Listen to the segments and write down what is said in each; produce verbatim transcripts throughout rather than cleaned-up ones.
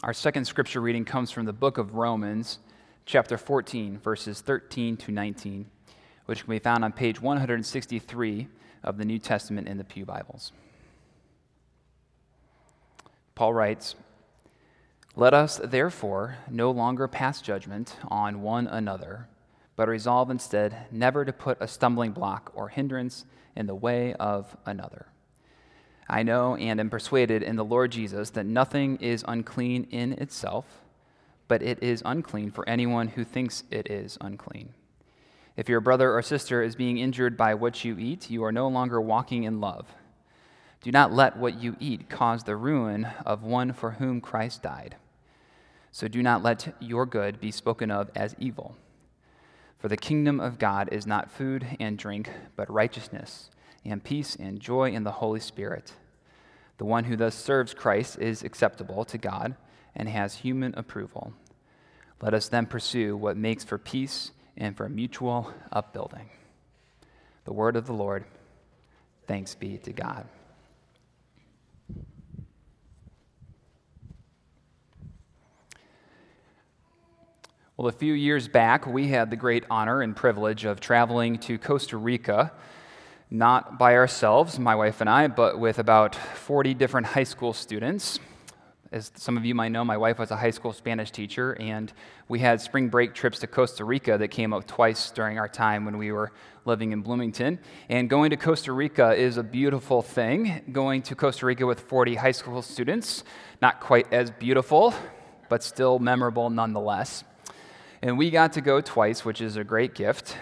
Our second scripture reading comes from the book of Romans, chapter fourteen, verses thirteen to nineteen, which can be found on page one sixty-three of the New Testament in the Pew Bibles. Paul writes, "Let us, therefore, no longer pass judgment on one another, but resolve instead never to put a stumbling block or hindrance in the way of another. I know and am persuaded in the Lord Jesus that nothing is unclean in itself, but it is unclean for anyone who thinks it is unclean. If your brother or sister is being injured by what you eat, you are no longer walking in love. Do not let what you eat cause the ruin of one for whom Christ died. So do not let your good be spoken of as evil. For the kingdom of God is not food and drink, but righteousness and peace and joy in the Holy Spirit. The one who thus serves Christ is acceptable to God and has human approval. Let us then pursue what makes for peace and for mutual upbuilding." The word of the Lord. Thanks be to God. Well, a few years back, we had the great honor and privilege of traveling to Costa Rica, not by ourselves, my wife and I, but with about forty different high school students. As some of you might know, my wife was a high school Spanish teacher, and we had spring break trips to Costa Rica that came up twice during our time when we were living in Bloomington. And going to Costa Rica is a beautiful thing. Going to Costa Rica with forty high school students, not quite as beautiful, but still memorable nonetheless. And we got to go twice, which is a great gift.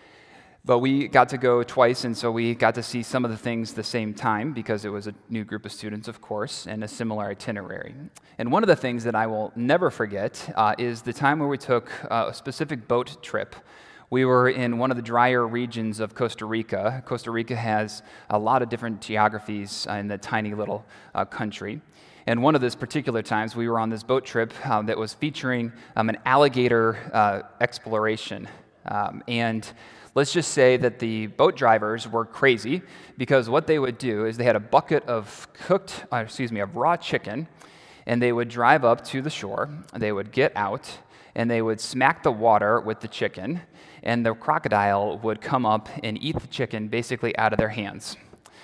But we got to go twice, and so we got to see some of the things the same time because it was a new group of students, of course, and a similar itinerary. And one of the things that I will never forget uh, is the time where we took uh, a specific boat trip. We were in one of the drier regions of Costa Rica. Costa Rica has a lot of different geographies in the tiny little uh, country. And one of those particular times, we were on this boat trip um, that was featuring um, an alligator uh, exploration. Um, and let's just say that the boat drivers were crazy because what they would do is they had a bucket of cooked, uh, excuse me, of raw chicken, and they would drive up to the shore, they would get out, and they would smack the water with the chicken, and the crocodile would come up and eat the chicken basically out of their hands.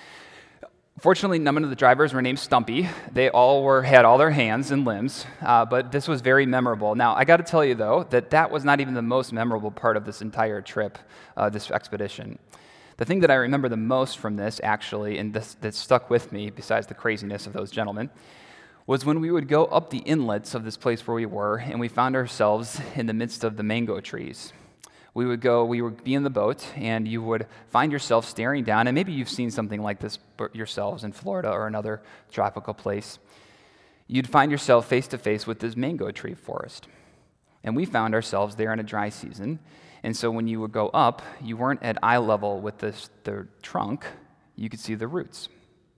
Fortunately, none of the drivers were named Stumpy. They all were had all their hands and limbs, uh, but this was very memorable. Now, I got to tell you, though, that that was not even the most memorable part of this entire trip, uh, this expedition. The thing that I remember the most from this, actually, and this, that stuck with me, besides the craziness of those gentlemen, was when we would go up the inlets of this place where we were, and we found ourselves in the midst of the mango trees. We would go, we would be in the boat, and you would find yourself staring down, and maybe you've seen something like this yourselves in Florida or another tropical place. You'd find yourself face to face with this mango tree forest. And we found ourselves there in a dry season, and so when you would go up, you weren't at eye level with this, the trunk, you could see the roots.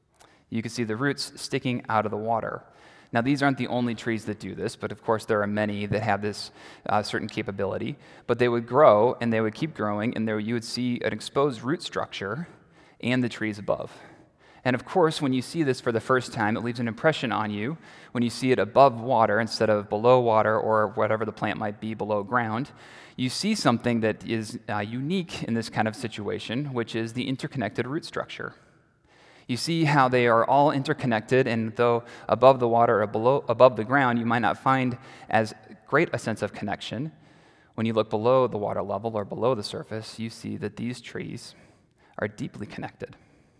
You could see the roots sticking out of the water. Now, these aren't the only trees that do this, but of course there are many that have this uh, certain capability. But they would grow, and they would keep growing, and there you would see an exposed root structure and the trees above. And of course, when you see this for the first time, it leaves an impression on you when you see it above water instead of below water or whatever the plant might be below ground. You see something that is uh, unique in this kind of situation, which is the interconnected root structure. You see how they are all interconnected, and though above the water or below, above the ground, you might not find as great a sense of connection. When you look below the water level or below the surface, you see that these trees are deeply connected.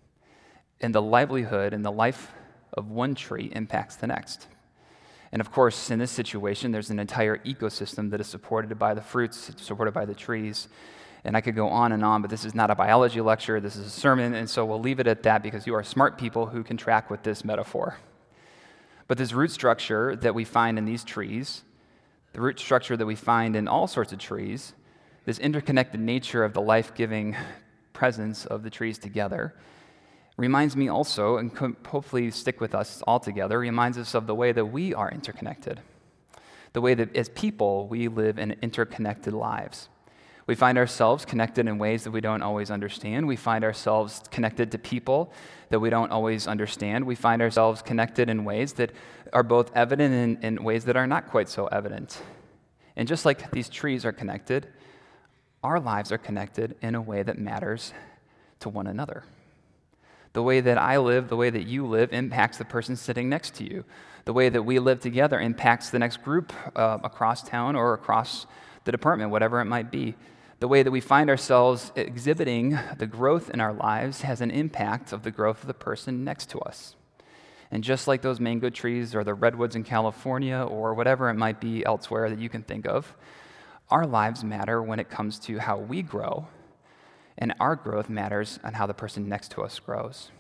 And the livelihood and the life of one tree impacts the next. And of course, in this situation, there's an entire ecosystem that is supported by the fruits, supported by the trees. And I could go on and on, but this is not a biology lecture, this is a sermon, and so we'll leave it at that because you are smart people who can track with this metaphor. But this root structure that we find in these trees, the root structure that we find in all sorts of trees, this interconnected nature of the life-giving presence of the trees together, reminds me also, and hopefully stick with us all together, reminds us of the way that we are interconnected. The way that as people, we live in interconnected lives. We find ourselves connected in ways that we don't always understand. We find ourselves connected to people that we don't always understand. We find ourselves connected in ways that are both evident and in ways that are not quite so evident. And just like these trees are connected, our lives are connected in a way that matters to one another. The way that I live, the way that you live, impacts the person sitting next to you. The way that we live together impacts the next group uh, across town or across the department, whatever it might be. The way that we find ourselves exhibiting the growth in our lives has an impact of the growth of the person next to us. And just like those mango trees or the redwoods in California or whatever it might be elsewhere that you can think of, our lives matter when it comes to how we grow, and our growth matters on how the person next to us grows.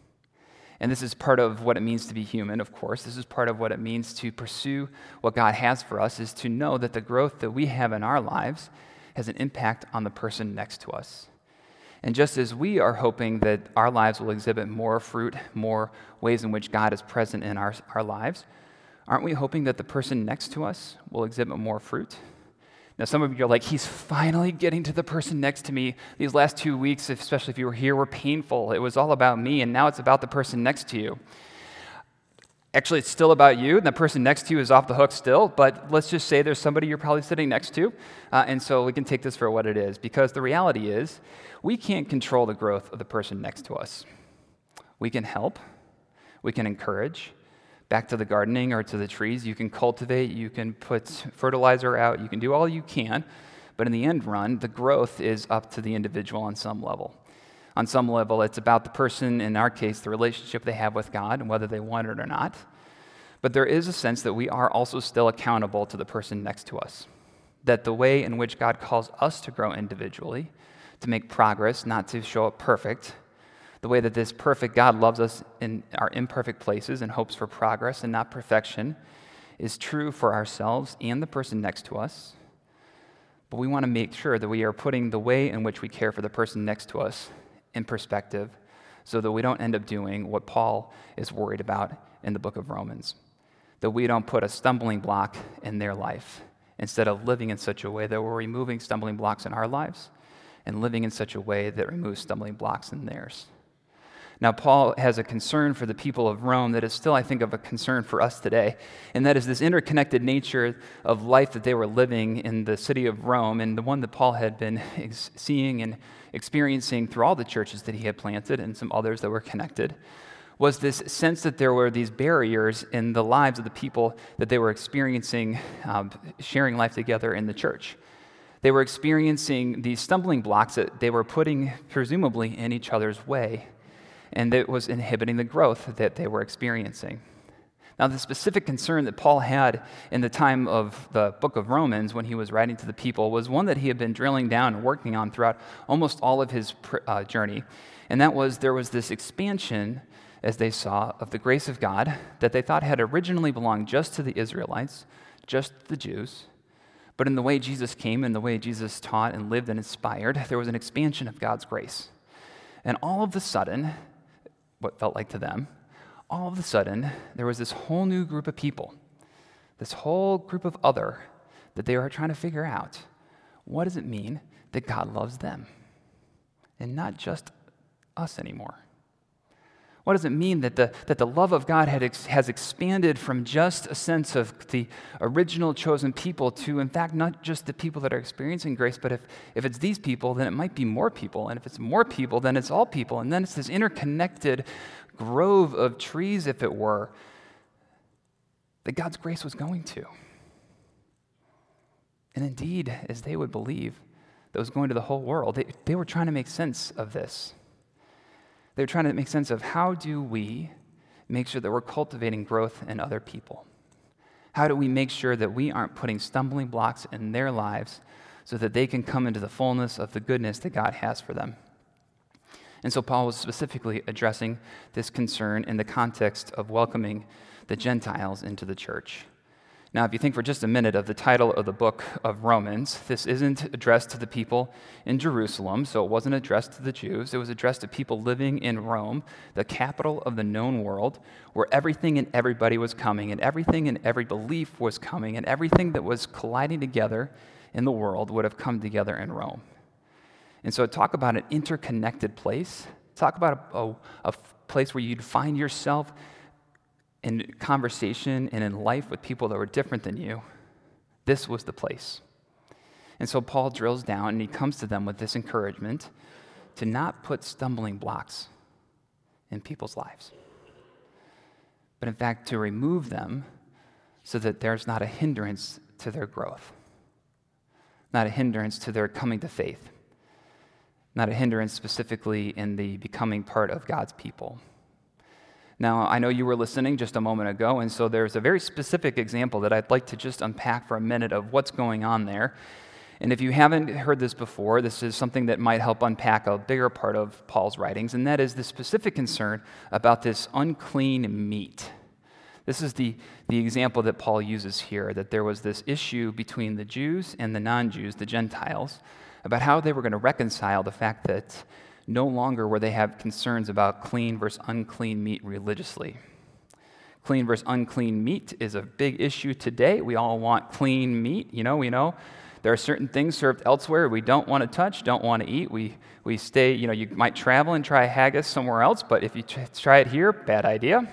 And this is part of what it means to be human, of course. This is part of what it means to pursue what God has for us, is to know that the growth that we have in our lives has an impact on the person next to us. And just as we are hoping that our lives will exhibit more fruit, more ways in which God is present in our, our lives, aren't we hoping that the person next to us will exhibit more fruit? Now, some of you are like, he's finally getting to the person next to me. These last two weeks, especially if you were here, were painful. It was all about me, and now it's about the person next to you. Actually, it's still about you, and the person next to you is off the hook still, but let's just say there's somebody you're probably sitting next to, uh, and so we can take this for what it is, because the reality is we can't control the growth of the person next to us. We can help, we can encourage. Back to the gardening or to the trees, you can cultivate, you can put fertilizer out, you can do all you can, but in the end run, the growth is up to the individual on some level. On some level, it's about the person, in our case, the relationship they have with God and whether they want it or not. But there is a sense that we are also still accountable to the person next to us. That the way in which God calls us to grow individually, to make progress, not to show up perfect, the way that this perfect God loves us in our imperfect places and hopes for progress and not perfection, is true for ourselves and the person next to us. But we want to make sure that we are putting the way in which we care for the person next to us in perspective so that we don't end up doing what Paul is worried about in the book of Romans. That we don't put a stumbling block in their life instead of living in such a way that we're removing stumbling blocks in our lives and living in such a way that removes stumbling blocks in theirs. Now, Paul has a concern for the people of Rome that is still, I think, of a concern for us today, and that is this interconnected nature of life that they were living in the city of Rome, and the one that Paul had been ex- seeing and experiencing through all the churches that he had planted and some others that were connected, was this sense that there were these barriers in the lives of the people that they were experiencing, um, sharing life together in the church. They were experiencing these stumbling blocks that they were putting, presumably, in each other's way, and that was inhibiting the growth that they were experiencing. Now, the specific concern that Paul had in the time of the book of Romans when he was writing to the people was one that he had been drilling down and working on throughout almost all of his uh, journey, and that was there was this expansion, as they saw, of the grace of God that they thought had originally belonged just to the Israelites, just the Jews, but in the way Jesus came and the way Jesus taught and lived and inspired, there was an expansion of God's grace. And all of a sudden, what felt like to them, all of a sudden, there was this whole new group of people, this whole group of other that they were trying to figure out, what does it mean that God loves them and not just us anymore? What does it mean that the, that the love of God had ex, has expanded from just a sense of the original chosen people to, in fact, not just the people that are experiencing grace, but if, if it's these people, then it might be more people. And if it's more people, then it's all people. And then it's this interconnected grove of trees, if it were, that God's grace was going to. And indeed, as they would believe, that was going to the whole world. They, they were trying to make sense of this. They're trying to make sense of how do we make sure that we're cultivating growth in other people? How do we make sure that we aren't putting stumbling blocks in their lives so that they can come into the fullness of the goodness that God has for them? And so Paul was specifically addressing this concern in the context of welcoming the Gentiles into the church. Now, if you think for just a minute of the title of the book of Romans, this isn't addressed to the people in Jerusalem, so it wasn't addressed to the Jews. It was addressed to people living in Rome, the capital of the known world, where everything and everybody was coming, and everything and every belief was coming, and everything that was colliding together in the world would have come together in Rome. And so talk about an interconnected place. Talk about a, a, a place where you'd find yourself in conversation and in life with people that were different than you. This was the place. And so Paul drills down and he comes to them with this encouragement to not put stumbling blocks in people's lives, but in fact to remove them so that there's not a hindrance to their growth, not a hindrance to their coming to faith, not a hindrance specifically in the becoming part of God's people. Now, I know you were listening just a moment ago, and so there's a very specific example that I'd like to just unpack for a minute of what's going on there. And if you haven't heard this before, this is something that might help unpack a bigger part of Paul's writings, and that is the specific concern about this unclean meat. This is the, the example that Paul uses here, that there was this issue between the Jews and the non-Jews, the Gentiles, about how they were going to reconcile the fact that no longer were they have concerns about clean versus unclean meat religiously. Clean versus unclean meat is a big issue today. We all want clean meat. You know, we know there are certain things served elsewhere we don't want to touch, don't want to eat. We we stay, you know, you might travel and try haggis somewhere else, but if you try it here, bad idea.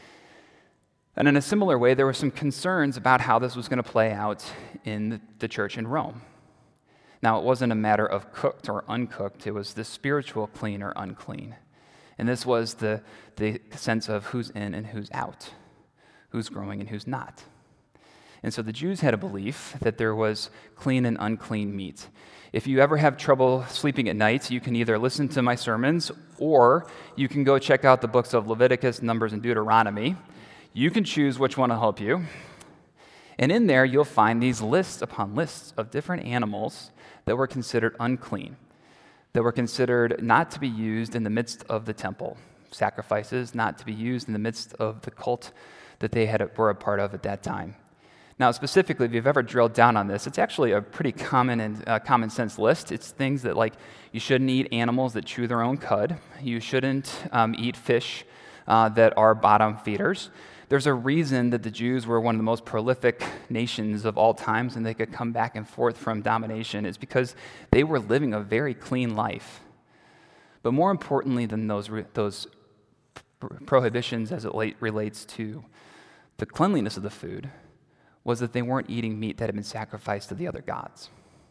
And in a similar way, there were some concerns about how this was going to play out in the church in Rome. Now, it wasn't a matter of cooked or uncooked. It was the spiritual clean or unclean. And this was the, the sense of who's in and who's out, who's growing and who's not. And so the Jews had a belief that there was clean and unclean meat. If you ever have trouble sleeping at night, you can either listen to my sermons or you can go check out the books of Leviticus, Numbers, and Deuteronomy. You can choose which one will help you. And in there, you'll find these lists upon lists of different animals that were considered unclean, that were considered not to be used in the midst of the temple, sacrifices not to be used in the midst of the cult that they had were a part of at that time. Now, specifically, if you've ever drilled down on this, it's actually a pretty common and uh, common sense list. It's things that, like, you shouldn't eat animals that chew their own cud. You shouldn't um, eat fish uh, that are bottom feeders. There's a reason that the Jews were one of the most prolific nations of all times, and they could come back and forth from domination. It's because they were living a very clean life. But more importantly than those those prohibitions as it relates to the cleanliness of the food, was that they weren't eating meat that had been sacrificed to the other gods.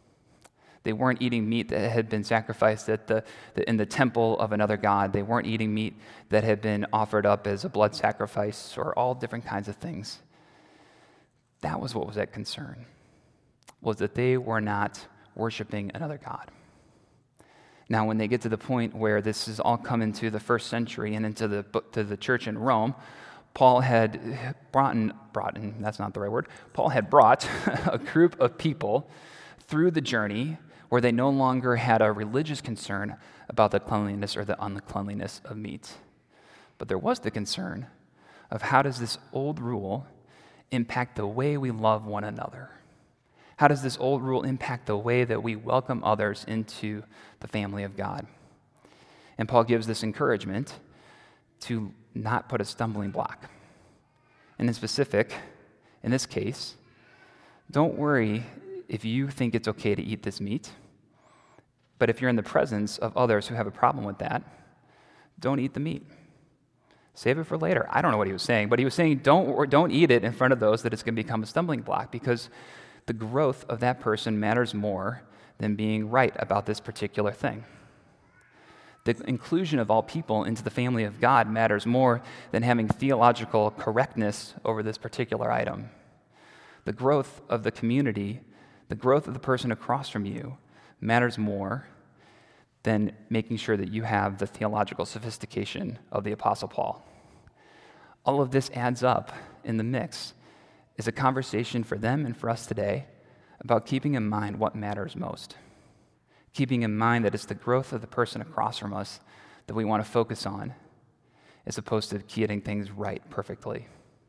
They weren't eating meat that had been sacrificed at the, the, in the temple of another god. They weren't eating meat that had been offered up as a blood sacrifice or all different kinds of things. That was what was at concern, was that they were not worshiping another god. Now, when they get to the point where this has all come into the first century and into the, to the church in Rome, Paul had brought in, brought in, that's not the right word, Paul had brought a group of people through the journey where they no longer had a religious concern about the cleanliness or the uncleanliness of meat. But there was the concern of how does this old rule impact the way we love one another? How does this old rule impact the way that we welcome others into the family of God? And Paul gives this encouragement to not put a stumbling block. And in specific, in this case, don't worry if you think it's okay to eat this meat, but if you're in the presence of others who have a problem with that, don't eat the meat. Save it for later. I don't know what he was saying, but he was saying don't, don't eat it in front of those that it's going to become a stumbling block, because the growth of that person matters more than being right about this particular thing. The inclusion of all people into the family of God matters more than having theological correctness over this particular item. The growth of the community, the growth of the person across from you, matters more than making sure that you have the theological sophistication of the Apostle Paul. All of this adds up in the mix is a conversation for them and for us today about keeping in mind what matters most. Keeping in mind that it's the growth of the person across from us that we want to focus on, as opposed to getting things right perfectly.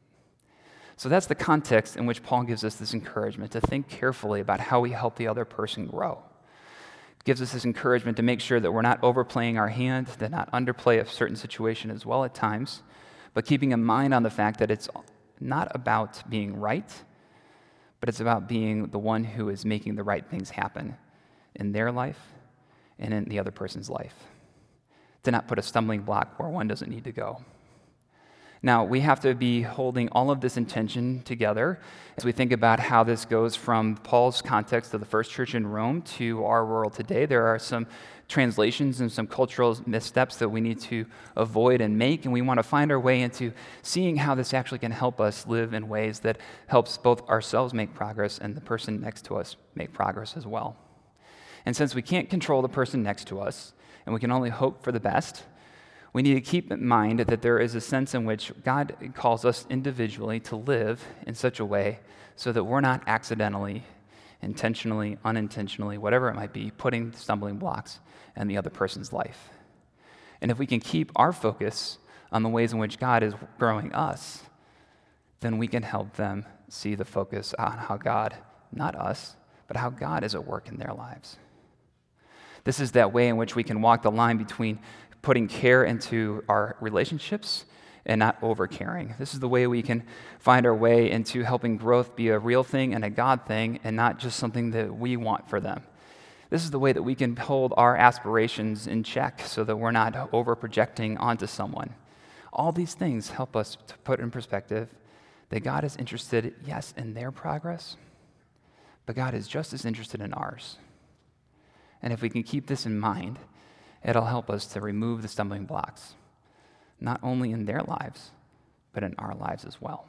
So that's the context in which Paul gives us this encouragement to think carefully about how we help the other person grow. Gives us this encouragement to make sure that we're not overplaying our hand, to not underplay a certain situation as well at times, but keeping in mind on the fact that it's not about being right, but it's about being the one who is making the right things happen in their life and in the other person's life. To not put a stumbling block where one doesn't need to go. Now, we have to be holding all of this intention together as we think about how this goes from Paul's context of the first church in Rome to our world today. There are some translations and some cultural missteps that we need to avoid and make, and we want to find our way into seeing how this actually can help us live in ways that helps both ourselves make progress and the person next to us make progress as well. And since we can't control the person next to us, and we can only hope for the best, we need to keep in mind that there is a sense in which God calls us individually to live in such a way so that we're not accidentally, intentionally, unintentionally, whatever it might be, putting stumbling blocks in the other person's life. And if we can keep our focus on the ways in which God is growing us, then we can help them see the focus on how God, not us, but how God is at work in their lives. This is that way in which we can walk the line between putting care into our relationships and not over-caring. This is the way we can find our way into helping growth be a real thing and a God thing and not just something that we want for them. This is the way that we can hold our aspirations in check so that we're not over-projecting onto someone. All these things help us to put in perspective that God is interested, yes, in their progress, but God is just as interested in ours. And if we can keep this in mind, it'll help us to remove the stumbling blocks, not only in their lives, but in our lives as well.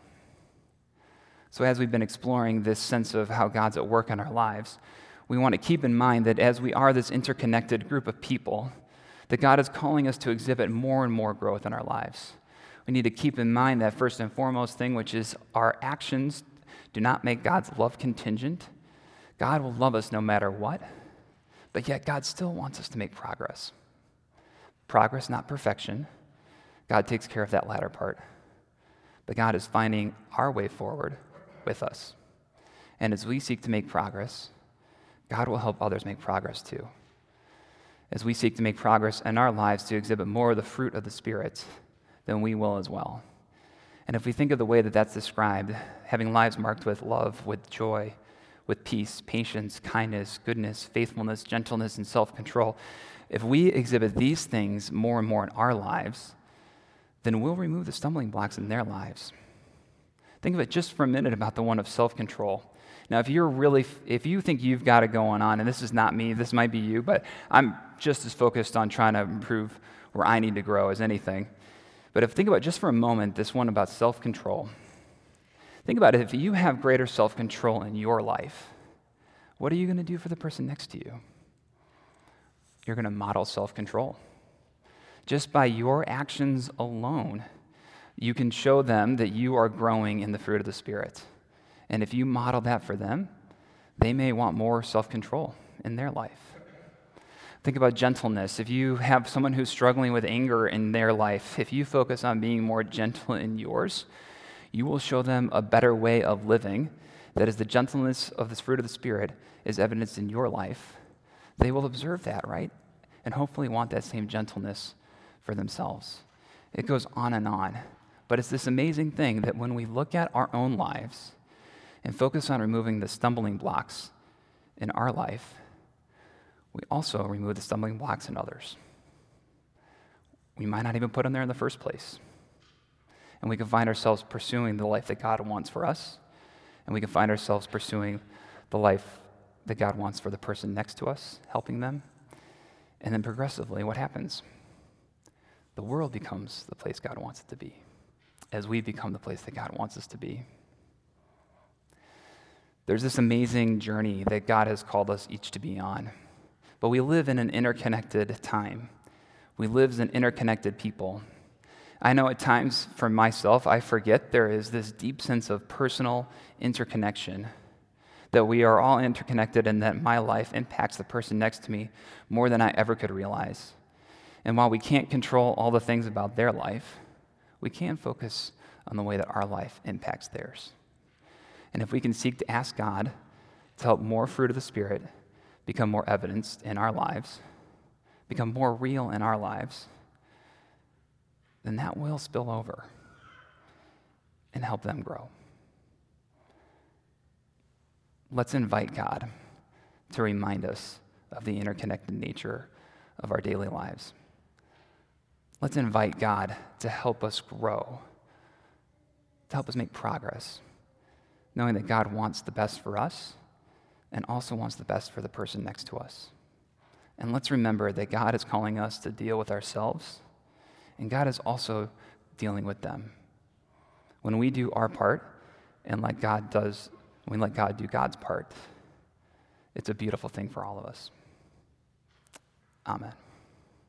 So as we've been exploring this sense of how God's at work in our lives, we want to keep in mind that as we are this interconnected group of people, that God is calling us to exhibit more and more growth in our lives. We need to keep in mind that first and foremost thing, which is our actions do not make God's love contingent. God will love us no matter what, but yet God still wants us to make progress. Progress, not perfection. God takes care of that latter part. But God is finding our way forward with us. And as we seek to make progress, God will help others make progress too. As we seek to make progress in our lives to exhibit more of the fruit of the Spirit, then we will as well. And if we think of the way that that's described, having lives marked with love, with joy, with peace, patience, kindness, goodness, faithfulness, gentleness, and self-control, if we exhibit these things more and more in our lives, then we'll remove the stumbling blocks in their lives. Think of it just for a minute about the one of self-control. Now, if you're really, if you think you've got it going on, and this is not me, this might be you, but I'm just as focused on trying to improve where I need to grow as anything. But if think about just for a moment this one about self-control. Think about it, if you have greater self-control in your life, what are you going to do for the person next to you? You're going to model self-control. Just by your actions alone, you can show them that you are growing in the fruit of the Spirit. And if you model that for them, they may want more self-control in their life. Think about gentleness. If you have someone who's struggling with anger in their life, if you focus on being more gentle in yours, you will show them a better way of living that is the gentleness of this fruit of the Spirit is evidenced in your life. They will observe that, right? And hopefully want that same gentleness for themselves. It goes on and on. But it's this amazing thing that when we look at our own lives and focus on removing the stumbling blocks in our life, we also remove the stumbling blocks in others. We might not even put them there in the first place. And we can find ourselves pursuing the life that God wants for us, and we can find ourselves pursuing the life that God wants for the person next to us, helping them. And then progressively, what happens? The world becomes the place God wants it to be, as we become the place that God wants us to be. There's this amazing journey that God has called us each to be on. But we live in an interconnected time. We live as an interconnected people. I know at times for myself, I forget there is this deep sense of personal interconnection, that we are all interconnected and that my life impacts the person next to me more than I ever could realize. And while we can't control all the things about their life, we can focus on the way that our life impacts theirs. And if we can seek to ask God to help more fruit of the Spirit become more evidenced in our lives, become more real in our lives, then that will spill over and help them grow. let's invite God to remind us of the interconnected nature of our daily lives. Let's invite God to help us grow, to help us make progress, knowing that God wants the best for us and also wants the best for the person next to us. And let's remember that God is calling us to deal with ourselves, and God is also dealing with them. When we do our part and like God does, when we let God do God's part, it's a beautiful thing for all of us. Amen.